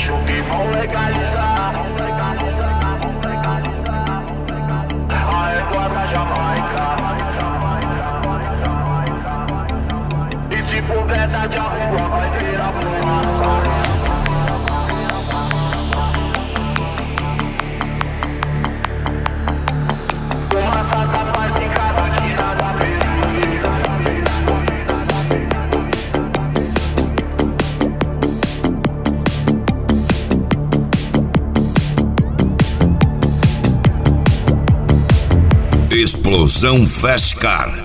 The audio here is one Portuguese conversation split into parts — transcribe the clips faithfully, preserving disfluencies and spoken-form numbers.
Acho que vão legalizar a égua da Jamaica. E se for verdade a rua vai virar fumaça. Fumaça da paz em cada quina da periferia. Explosão Fastcar.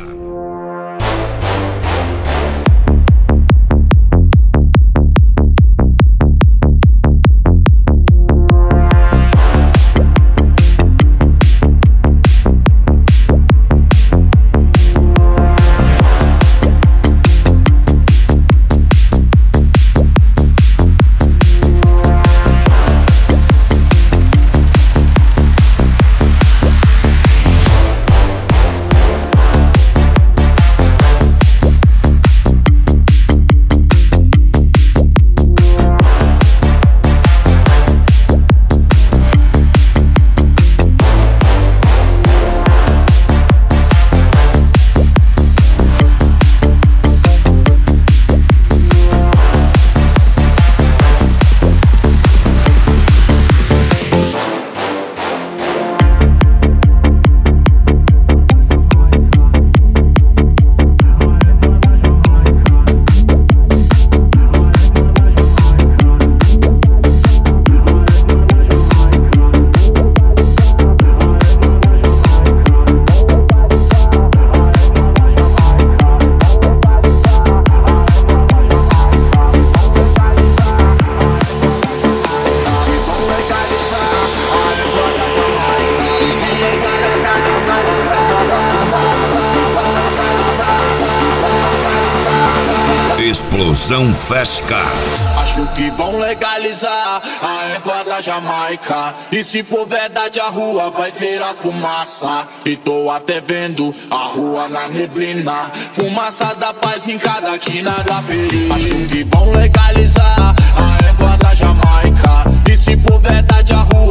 Explosão Fastcar. Acho que vão legalizar a erva da Jamaica. E se for verdade a rua vai virar fumaça. E tô até vendo a rua na neblina. Fumaça da paz em cada quina da periferia. Acho que vão legalizar a erva da Jamaica. E se for verdade a rua